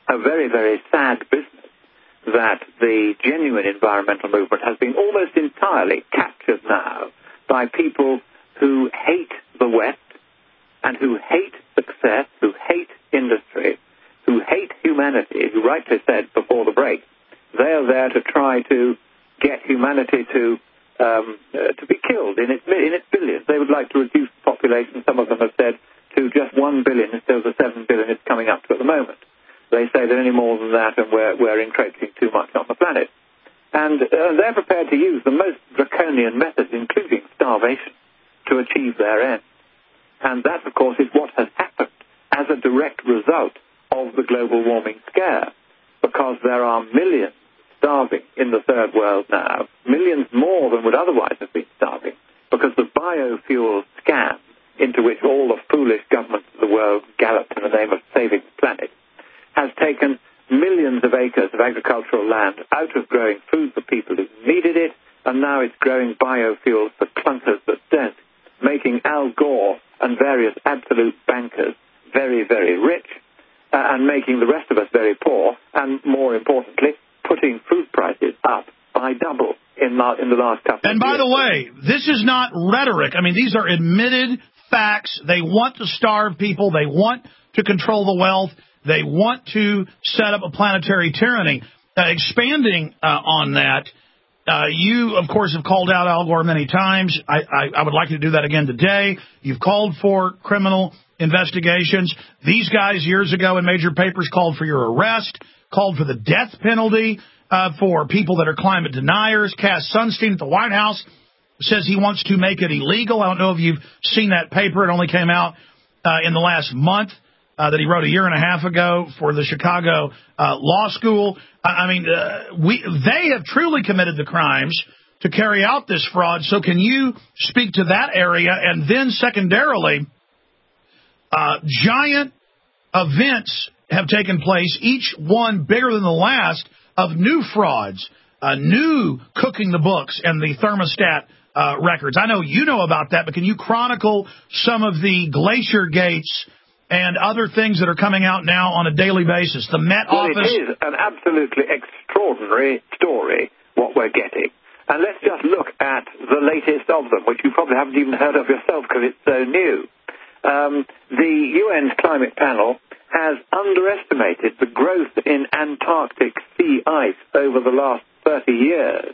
a very, very sad business that the genuine environmental movement has been almost entirely captured now by people who hate the West and who hate success, who hate industry, who hate humanity, who rightly said before the break, they are there to try to get humanity to um, uh, to be killed in its, in its billions. They would like to reduce the population, some of them have said, to just one billion instead of the seven billion it's coming up to at the moment. They say that any more than that and we're, we're encroaching too much on the planet. And uh, they're prepared to use the most draconian methods, including starvation, to achieve their end. And that, of course, is what has happened as a direct result of the global warming scare, because there are millions starving in the third world now, millions more than would otherwise have been starving, because the biofuel scam into which all the foolish governments of the world galloped in the name of saving the planet has taken millions of acres of agricultural land out of growing food for people who needed it, and now it's growing biofuels for clunkers that don't, making Al Gore and various absolute bankers very, very rich, uh, and making the rest of us very poor, and more importantly, putting food prices up by double in, la- in the last couple and of years. And by the way, this is not rhetoric. I mean, these are admitted facts. They want to starve people. They want to control the wealth. They want to set up a planetary tyranny. Uh, expanding uh, on that, uh, you, of course, have called out Al Gore many times. I, I, I would like you to do that again today. You've called for criminal investigations. These guys years ago in major papers called for your arrest, called for the death penalty uh, for people that are climate deniers. Cass Sunstein at the White House says he wants to make it illegal. I don't know if you've seen that paper. It only came out uh, in the last month. Uh, that he wrote a year and a half ago for the Chicago uh, Law School. I, I mean, uh, we they have truly committed the crimes to carry out this fraud. So can you speak to that area? And then secondarily, uh, giant events have taken place, each one bigger than the last, of new frauds, uh, new cooking the books and the thermostat uh, records. I know you know about that, but can you chronicle some of the Glacier Gates and other things that are coming out now on a daily basis? The Met well, Office... It is an absolutely extraordinary story, what we're getting. And let's just look at the latest of them, which you probably haven't even heard of yourself because it's so new. Um, the U N's climate panel has underestimated the growth in Antarctic sea ice over the last thirty years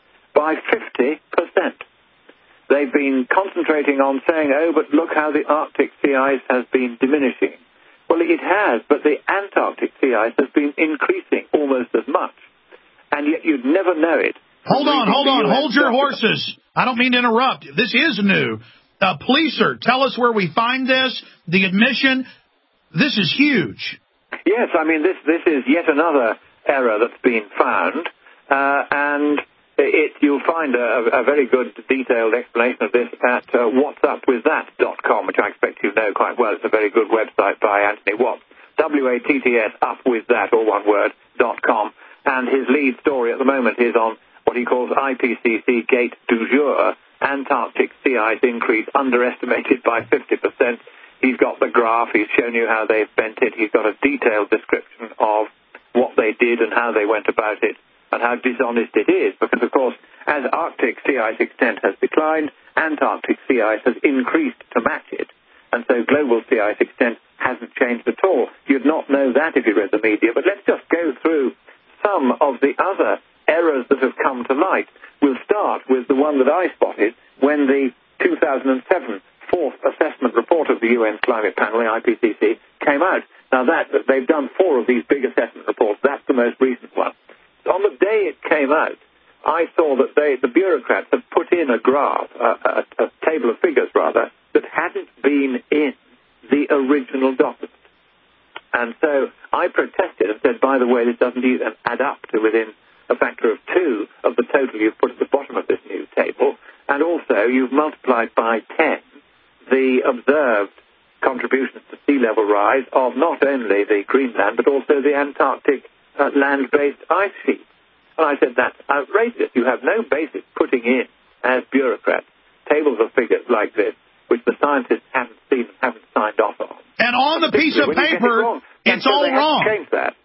by fifty percent. They've been concentrating on saying, oh, but look how the Arctic sea ice has been diminishing. Well, it has, but the Antarctic sea ice has been increasing almost as much. And yet you'd never know it. Hold on, hold on, hold your horses. I don't mean to interrupt. This is new. Uh, Policer, tell us where we find this, the admission. This is huge. Yes, I mean, this, this is yet another error that's been found. Uh, and... It, you'll find a, a very good detailed explanation of this at uh, whats up with that dot com, which I expect you know quite well. It's a very good website by Anthony Watts. W A T T S, up with that, all one word, dot com. And his lead story at the moment is on what he calls I P C C Gate du jour, Antarctic sea ice increase underestimated by fifty percent. He's got the graph. He's shown you how they've bent it. He's got a detailed description of what they did and how they went about it, and how dishonest it is, because, of course, as Arctic sea ice extent has declined, Antarctic sea ice has increased to match it, and so global sea ice extent hasn't changed at all. You'd not know that if you read the media, but let's just go through some of the other errors that have come to light. We'll start with the one that I spotted when the two thousand seven fourth assessment report of the U N's climate panel, the I P C C, came out. Now, that they've done four of these big assessment reports. That's the most recent one. On the day it came out, I saw that they, the bureaucrats had put in a graph, a, a, a table of figures, rather, that hadn't been in the original document. And so I protested and said, by the way, this doesn't even add up to within a factor of two of the total you've put at the bottom of this new table. And also, you've multiplied by ten the observed contributions to sea level rise of not only the Greenland, but also the Antarctic Uh, land-based ice sheet. And I said, that's outrageous. You have no basis putting in, as bureaucrats, tables of figures like this, which the scientists haven't seen and haven't signed off on. And on the piece of paper, it it's all wrong. Change that.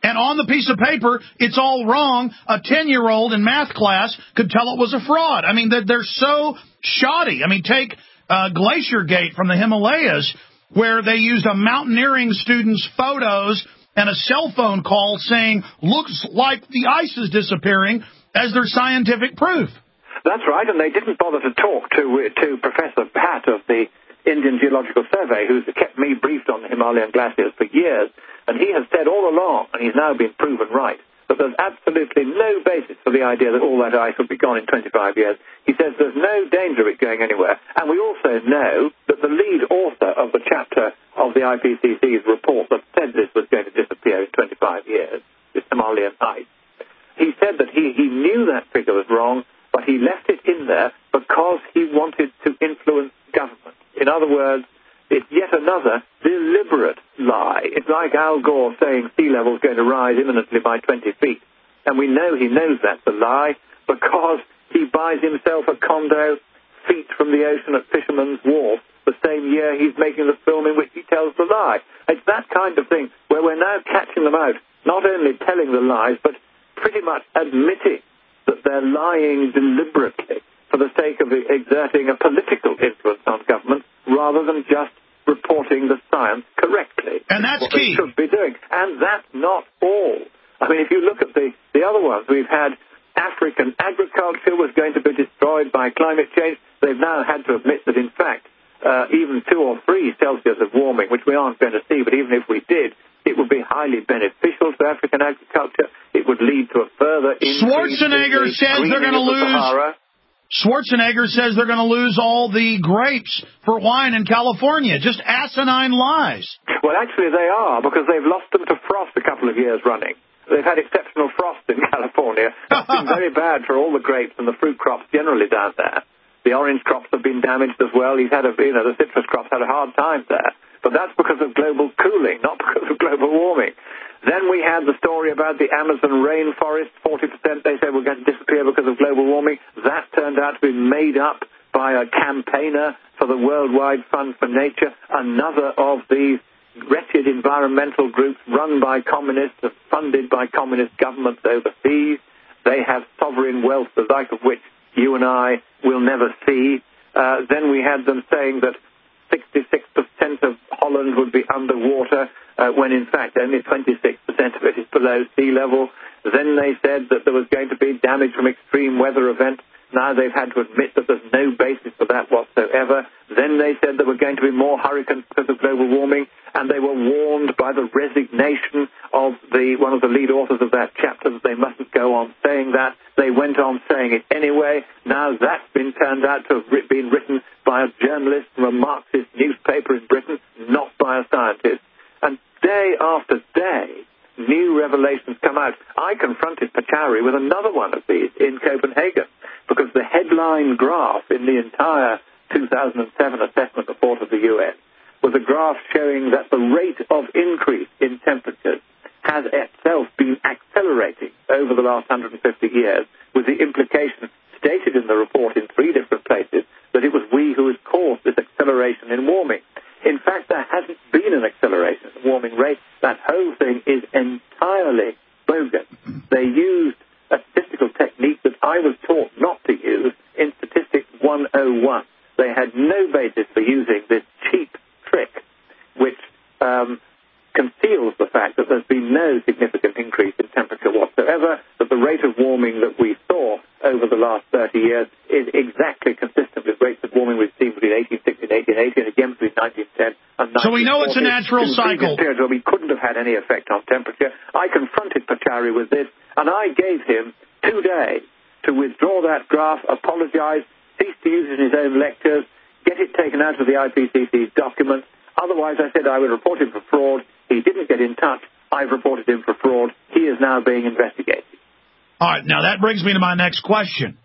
And on the piece of paper, it's all wrong. A ten-year-old in math class could tell it was a fraud. I mean, they're, they're so shoddy. I mean, take uh, Glacier Gate from the Himalayas, where they used a mountaineering student's photos and a cell phone call saying, looks like the ice is disappearing, as their scientific proof. That's right, and they didn't bother to talk to to Professor Pat of the Indian Geological Survey, who's kept me briefed on the Himalayan glaciers for years, and he has said all along, and he's now been proven right, that there's absolutely no basis for the idea that all that ice will be gone in twenty-five years. He says there's no danger of it going anywhere, and we also know that the lead author of the chapter of the I P C C's report that said this was going to disappear in twenty-five years, this Himalayan ice, he said that he, he knew that figure was wrong, but he left it in there because he wanted to influence government. In other words, it's yet another deliberate lie. It's like Al Gore saying sea level is going to rise imminently by twenty feet. And we know he knows that's a lie because he buys himself a condo feet from the ocean at Fisherman's Wharf the same year he's making the film in which he tells the lie. It's that kind of thing where we're now catching them out, not only telling the lies, but pretty much admitting that they're lying deliberately for the sake of exerting a political influence on government rather than just reporting the science correctly. And that's what key. They should be doing. And that's not all. I mean, if you look at the, the other ones, we've had African agriculture was going to be destroyed by climate change. They've now had to admit that, in fact, uh, even two or three Celsius of warming, which we aren't going to see, but even if we did, it would be highly beneficial to African agriculture. It would lead to a further increase. Schwarzenegger in the says they're going to lose. Sahara. Schwarzenegger says they're going to lose all the grapes for wine in California. Just asinine lies. Well, actually, they are, because they've lost them to frost a couple of years running. They've had exceptional frost in California. It's been very bad for all the grapes and the fruit crops generally down there. The orange crops have been damaged as well. He's had a, you know, the citrus crops had a hard time there. But that's because of global cooling, not because of global warming. Then we had the story about the Amazon rainforest. forty percent they said were going to disappear because of global warming. That turned out to be made up by a campaigner for the Worldwide Fund for Nature, another of these wretched environmental groups run by communists, funded by communist governments overseas. They have sovereign wealth, the like of which you and I will never see. Uh, then we had them saying that sixty-six percent of Holland would be underwater, uh, when in fact only twenty-six percent of it is below sea level. Then they said that there was going to be damage from extreme weather events. Now they've had to admit that there's no basis for that whatsoever. Then they said there were going to be more hurricanes because of global warming, and they were warned by the resignation of the one of the lead authors of that chapter that they mustn't go on saying that. They went on saying it anyway. Now that's been turned out to have been written by a journalist from a Marxist newspaper in Britain, not by a scientist. And day after day, new revelations come out. I confronted Pachauri with another one of these in Copenhagen, because the headline graph in the entire two thousand seven assessment report of the U N was a graph showing that the rate of increase in temperatures has itself been accelerating over the last one hundred fifty years, with the implication stated in the report in three different places that it was we who had caused this acceleration in warming. In fact, there hasn't been an acceleration in the warming rate. That whole thing is entirely bogus. They used a statistical technique that I was taught not to use in Statistics one oh one. They had no basis for using this cheap trick, which um, conceals the fact that there's been no significant increase in temperature whatsoever, that the rate of warming that we saw over the last thirty years is exactly consistent with rates of warming we've seen between eighteen sixty and eighteen eighty, and again between nineteen ten and nineteen forty. So we know it's a natural cycle. Periods where we couldn't have had any effect on temperature. I confronted Pachauri with this, and I gave him two days to withdraw that graph, apologize, cease to use it in his own lectures, get it taken out of the I P C C's documents. Otherwise, I said I would report him for fraud. He didn't get in touch. I've reported him for fraud. He is now being investigated. All right, now that brings me to my next question.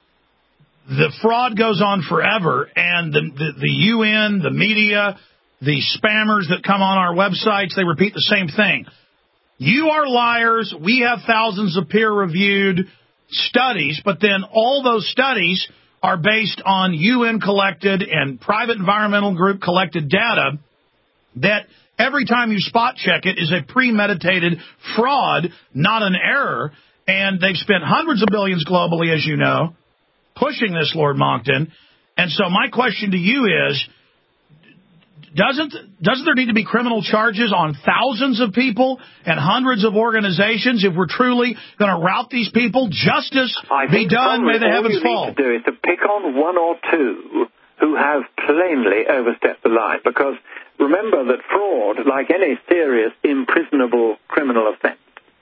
The fraud goes on forever, and the, the, the U N, the media, the spammers that come on our websites, they repeat the same thing. You are liars. We have thousands of peer-reviewed studies, but then all those studies are based on U N-collected and private environmental group-collected data that every time you spot check it is a premeditated fraud, not an error. And they've spent hundreds of billions globally, as you know, pushing this, Lord Monckton. And so my question to you is, doesn't doesn't there need to be criminal charges on thousands of people and hundreds of organizations if we're truly going to rout these people? Justice be done, may the heavens fall. All you need to do is to pick on one or two who have plainly overstepped the line. Because remember that fraud, like any serious imprisonable criminal offence,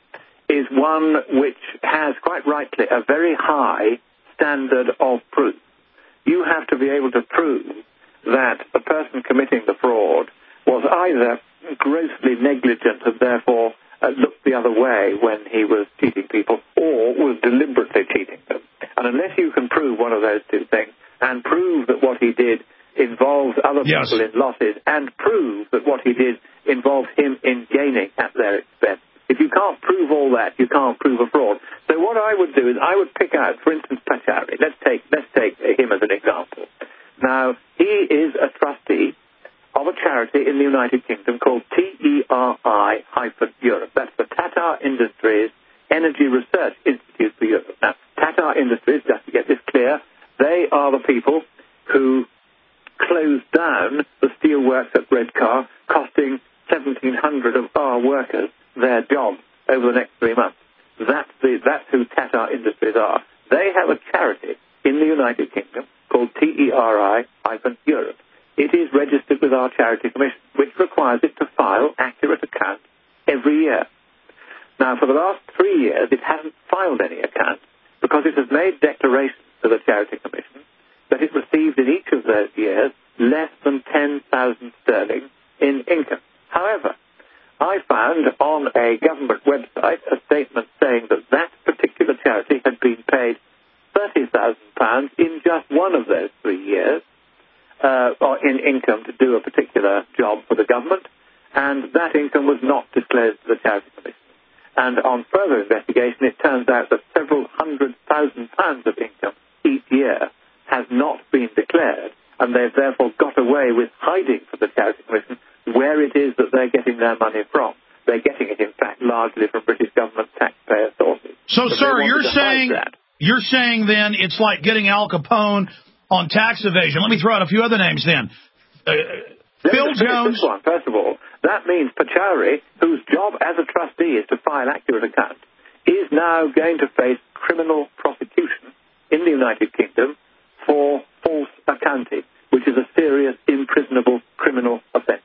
is one which has, quite rightly, a very high standard of proof. You have to be able to prove that the person committing the fraud was either grossly negligent and therefore uh, looked the other way when he was cheating people, or was deliberately cheating them. And unless you can prove one of those two things, and prove that what he did involves other yes. people in losses, and prove that what he did involves him in gaining at their expense, if you can't prove all that, you can't prove a fraud. So what I would do is I would pick out, for instance, Pachauri. Let's take, let's take him as an example. Now, he is a trustee of a charity in the United Kingdom called T E R I Europe. That's the Tata Industries Energy Research Institute for Europe. Now, Tata Industries, just to get this clear, they are the people who closed down the steelworks at Redcar, costing seventeen hundred of our workers their jobs over the next three months. That's, the, that's who Tata Industries are. They have a charity in the United Kingdom called T E R I Europe. It is registered with our Charity Commission, which requires it to file accurate accounts every year. Now, for the last three years, it hasn't filed any accounts because it has made declarations to the Charity Commission that it received in each of those years less than ten thousand sterling in income. However, I found on a government website a statement saying that that particular charity had been paid thirty thousand pounds in just one of those three years uh, or in income to do a particular job for the government, and that income was not disclosed to the Charity Commission. And on further investigation, it turns out that several hundred thousand pounds of income each year has not been declared, and they've therefore got away with hiding from the Charity Commission where it is that they're getting their money from. They're getting it, in fact, largely from British government taxpayer sources. So, so sir, you're saying you're saying then it's like getting Al Capone on tax evasion. Let me throw out a few other names then. Uh, Phil Jones. This one, first of all, that means Pachauri, whose job as a trustee is to file accurate accounts, is now going to face criminal prosecution in the United Kingdom for false accounting, which is a serious, imprisonable criminal offence.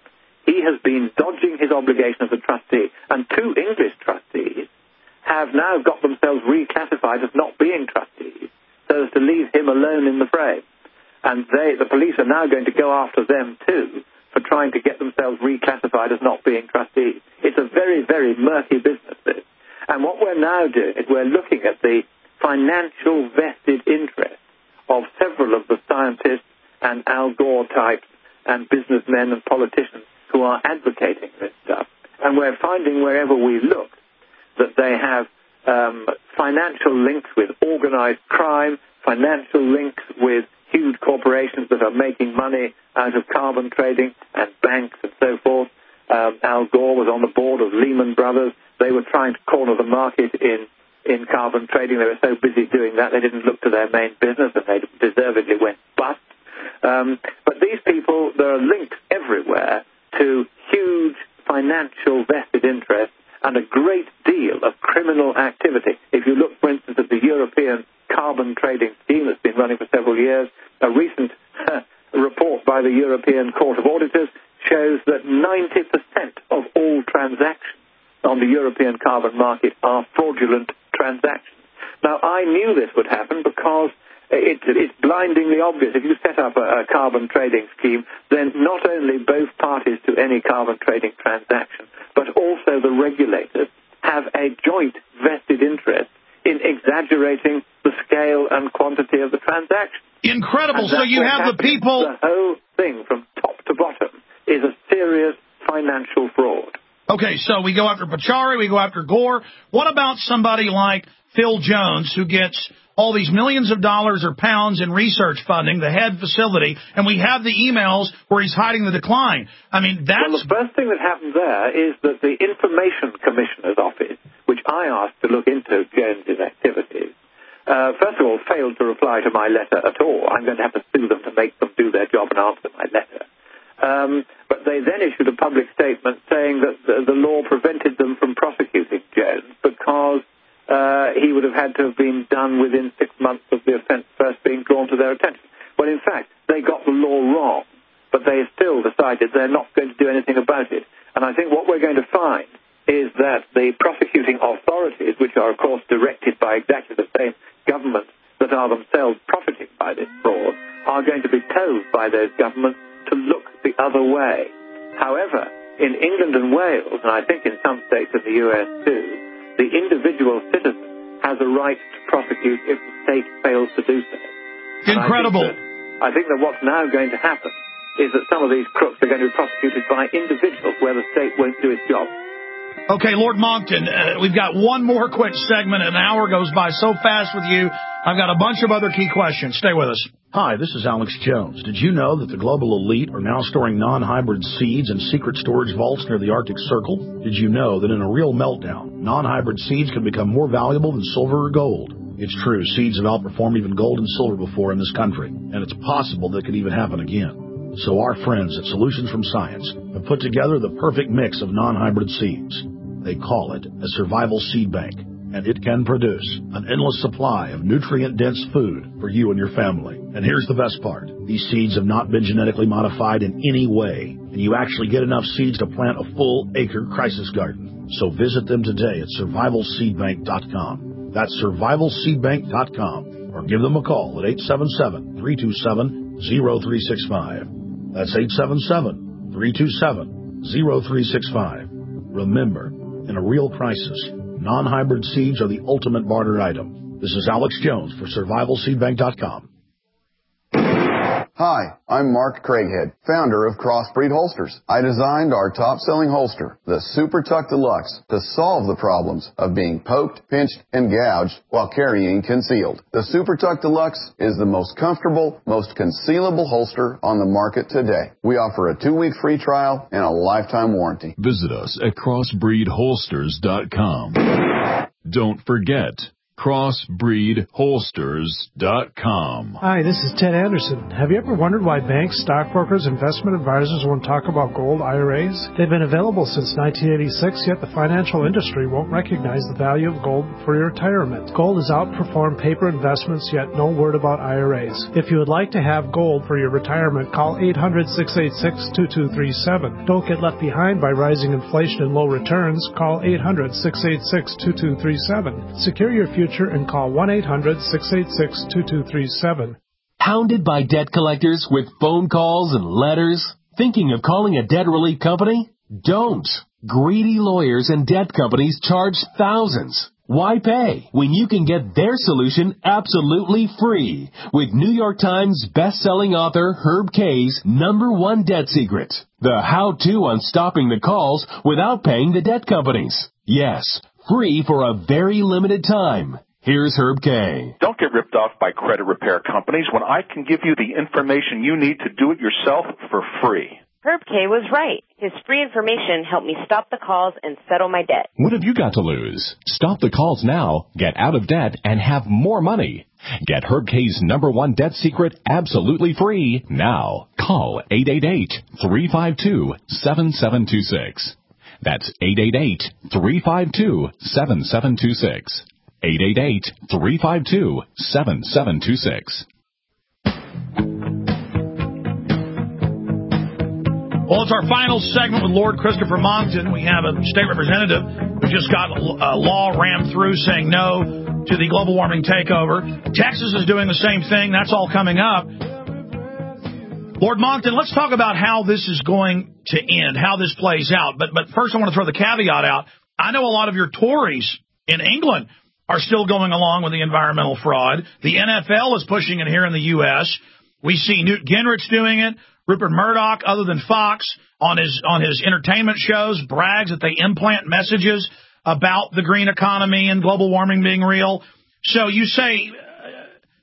He has been dodging his obligation as a trustee, and two English trustees have now got themselves reclassified as not being trustees, so as to leave him alone in the fray. And they, the police are now going to go after them, too, for trying to get themselves reclassified as not being trustees. It's a very, very murky business, this. And what we're now doing is we're looking at the financial vested interest of several of the scientists and Al Gore types and businessmen and politicians who are advocating this stuff. And we're finding wherever we look that they have um, financial links with organized crime, financial links with huge corporations that are making money out of carbon trading and banks and so forth. Um, Al Gore was on the board of Lehman Brothers. They were trying to corner the market in, in carbon trading. They were so busy doing that they didn't look to their main business, and they deservedly went bust. Um, but these people, there are links everywhere to huge financial vested interests and a great deal of criminal activity. If you look, for instance, at the European carbon trading scheme that's been running for several years, a recent uh, report by the European Court of Auditors shows that ninety percent of all transactions on the European carbon market are fraudulent transactions. Now, I knew this would happen because it, it's blindingly obvious. If you set up a, a carbon trading scheme, then not only both parties to any carbon trading transaction, but also the regulators have a joint vested interest in exaggerating the scale and quantity of the transaction. Incredible. So you have the people... The whole thing from top to bottom is a serious financial fraud. Okay, so we go after Pachauri, we go after Gore. What about somebody like Phil Jones, who gets all these millions of dollars or pounds in research funding, the head facility, and we have the emails where he's hiding the decline. I mean, that's... Well, the first thing that happened there is that the Information Commissioner's Office, which I asked to look into Jones's activities, uh, first of all, failed to reply to my letter at all. I'm going to have to sue them to make them do their job and answer my letter. Um, but they then issued a public statement saying that the, the law prevented them from prosecuting Jones because uh, he would have had to have been done within six months of the offence first being drawn to their attention. Well, in fact, they got the law wrong, but they still decided they're not going to do anything about it. And I think what we're going to find is that the prosecuting authorities, which are, of course, directed by exactly the same governments that are themselves profiting by this fraud, are going to be told by those governments to look the other way. However, in England and Wales, and I think in some states of the U S too, the individual citizen has a right to prosecute if the state fails to do so. Incredible. I think, that, I think that what's now going to happen is that some of these crooks are going to be prosecuted by individuals where the state won't do its job. Okay, Lord Monckton, uh, we've got one more quick segment. An hour goes by so fast with you. I've got a bunch of other key questions. Stay with us. Hi, this is Alex Jones. Did you know that the global elite are now storing non-hybrid seeds in secret storage vaults near the Arctic Circle? Did you know that in a real meltdown, non-hybrid seeds can become more valuable than silver or gold? It's true, seeds have outperformed even gold and silver before in this country, and it's possible that could even happen again. So our friends at Solutions from Science have put together the perfect mix of non-hybrid seeds. They call it a survival seed bank, and it can produce an endless supply of nutrient-dense food for you and your family. And here's the best part. These seeds have not been genetically modified in any way, and you actually get enough seeds to plant a full-acre crisis garden. So visit them today at survival seed bank dot com. That's survival seed bank dot com, or give them a call at eight seven seven, three two seven, zero three six five. That's eight seven seven, three two seven, zero three six five. Remember, in a real crisis, non-hybrid seeds are the ultimate barter item. This is Alex Jones for survival seed bank dot com. Hi, I'm Mark Craighead, founder of Crossbreed Holsters. I designed our top-selling holster, the Super Tuck Deluxe, to solve the problems of being poked, pinched, and gouged while carrying concealed. The Super Tuck Deluxe is the most comfortable, most concealable holster on the market today. We offer a two-week free trial and a lifetime warranty. Visit us at crossbreed holsters dot com. Don't forget, crossbreed holsters dot com. Hi, this is Ted Anderson. Have you ever wondered why banks, stockbrokers, investment advisors won't talk about gold I R As? They've been available since nineteen eighty-six, yet the financial industry won't recognize the value of gold for your retirement. Gold has outperformed paper investments, yet no word about I R As. If you would like to have gold for your retirement, call eight hundred, six eight six, two two three seven. Don't get left behind by rising inflation and low returns. Call eight hundred, six eight six, two two three seven. Secure your future and call one eight hundred, six eight six, two two three seven. Hounded by debt collectors with phone calls and letters? Thinking of calling a debt relief company? Don't. Greedy lawyers and debt companies charge thousands. Why pay when you can get their solution absolutely free with New York Times best-selling author Herb Kay's number one debt secret, the how-to on stopping the calls without paying the debt companies. Yes, free for a very limited time. Here's Herb Kay. Don't get ripped off by credit repair companies when I can give you the information you need to do it yourself for free. Herb Kay was right. His free information helped me stop the calls and settle my debt. What have you got to lose? Stop the calls now, get out of debt, and have more money. Get Herb Kay's number one debt secret absolutely free now. Call eight eight eight, three five two, seven seven two six. That's eight eight eight, three five two, seven seven two six. eight eight eight, three five two, seven seven two six. Well, it's our final segment with Lord Christopher Monckton. We have a state representative who just got a law rammed through saying no to the global warming takeover. Texas is doing the same thing. That's all coming up. Lord Monckton, let's talk about how this is going to end, how this plays out. But but first I want to throw the caveat out. I know a lot of your Tories in England are still going along with the environmental fraud. The N F L is pushing it here in the U S. We see Newt Gingrich doing it. Rupert Murdoch, other than Fox, on his on his entertainment shows, brags that they implant messages about the green economy and global warming being real. So you say,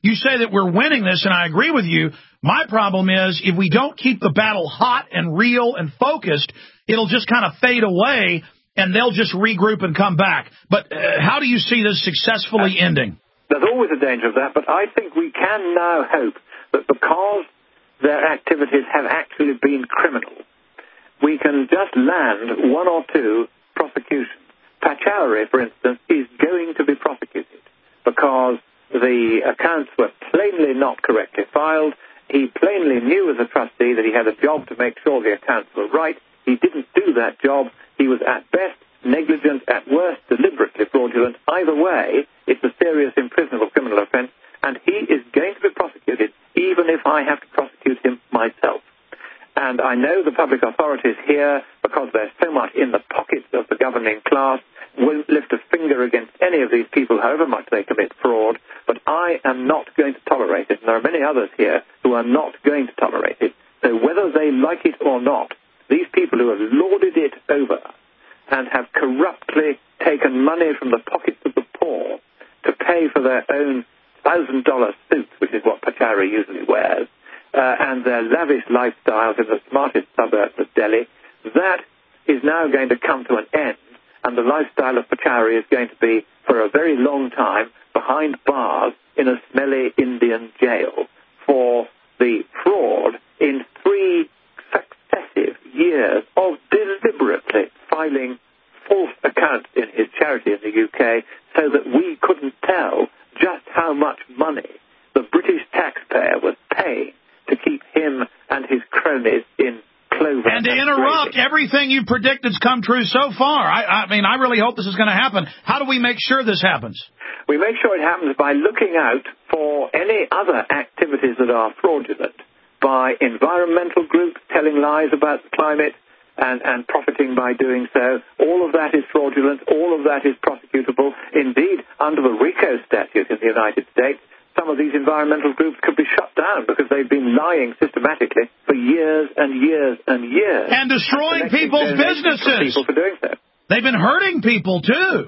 you say that we're winning this, and I agree with you. My problem is if we don't keep the battle hot and real and focused, it'll just kind of fade away, and they'll just regroup and come back. But uh, how do you see this successfully ending? There's always a danger of that, but I think we can now hope that because their activities have actually been criminal, we can just land one or two prosecutions. Pachauri, for instance, is going to be prosecuted because the accounts were plainly not correctly filed. He plainly knew as a trustee that he had a job to make sure the accounts were right. He didn't do that job. He was at best negligent, at worst deliberately fraudulent. Either way, it's a serious imprisonable criminal offense, and he is going to be prosecuted even if I have to prosecute him myself. And I know the public authorities here, because there's so much in the pockets of the governing class, won't lift a finger against any of these people, however much they commit fraud, but I am not going to tolerate it. And there are many others here who are not going to tolerate it. So whether they like it or not, these people who have lorded it over and have corruptly taken money from the pockets of the poor to pay for their own one thousand dollar suits, which is what Pachauri usually wears, uh, and their lavish lifestyles in the smartest suburbs of Delhi, that is now going to come to an end. And the lifestyle of Pachauri is going to be, for a very long time, behind bars in a smelly Indian jail for the fraud in three successive years of deliberately filing false accounts in his charity in the U K so that we couldn't tell just how much money the British taxpayer was paying to keep him and his cronies in clover. And to interrupt, trading. Everything you predicted's come true so far. I, I mean, I really hope this is going to happen. How do we make sure this happens? We make sure it happens by looking out for any other activities that are fraudulent, by environmental groups telling lies about the climate and, and profiting by doing so. All of that is fraudulent. All of that is prosecutable. Indeed, under the RICO statute in the United States, some of these environmental groups could be shut down because they've been lying systematically for years and years and years. And destroying and people's businesses. People for doing so. They've been hurting people, too.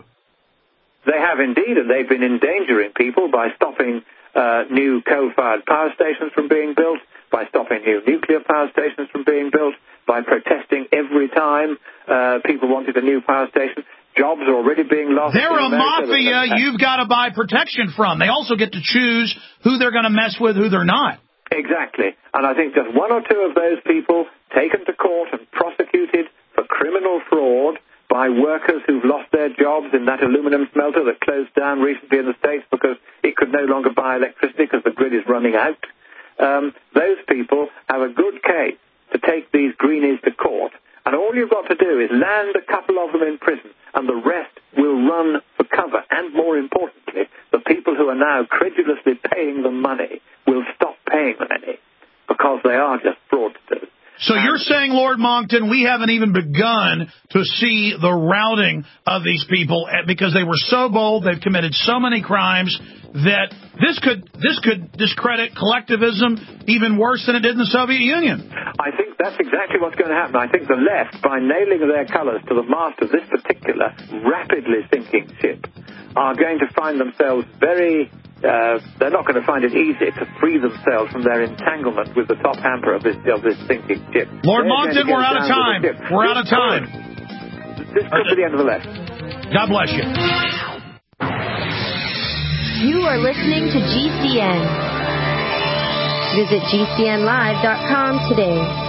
They have indeed, and they've been endangering people by stopping uh, new coal-fired power stations from being built, by stopping new nuclear power stations from being built, by protesting every time uh, people wanted a new power station. Jobs are already being lost. They're a mafia you've got to buy protection from. They also get to choose who they're going to mess with, who they're not. Exactly. And I think just one or two of those people taken to court and prosecuted for criminal fraud by workers who've lost their jobs in that aluminum smelter that closed down recently in the States because it could no longer buy electricity because the grid is running out. Um, those people have a good case to take these greenies to court. And all you've got to do is land a couple of them in prison, and the rest will run for cover. And more importantly, the people who are now credulously paying them money will stop paying them any because they are just fraudsters. So you're saying, Lord Monckton, we haven't even begun to see the routing of these people because they were so bold, they've committed so many crimes that this could this could discredit collectivism even worse than it did in the Soviet Union. I think that's exactly what's going to happen. I think the left, by nailing their colors to the mast of this particular rapidly sinking ship, are going to find themselves very... Uh, they're not going to find it easy to free themselves from their entanglement with the top hamper of this of this sinking ship. Lord Monckton, we're out of time. We're out of time. This could be the end of the left. God bless you. You are listening to G C N. Visit G C N live dot com today.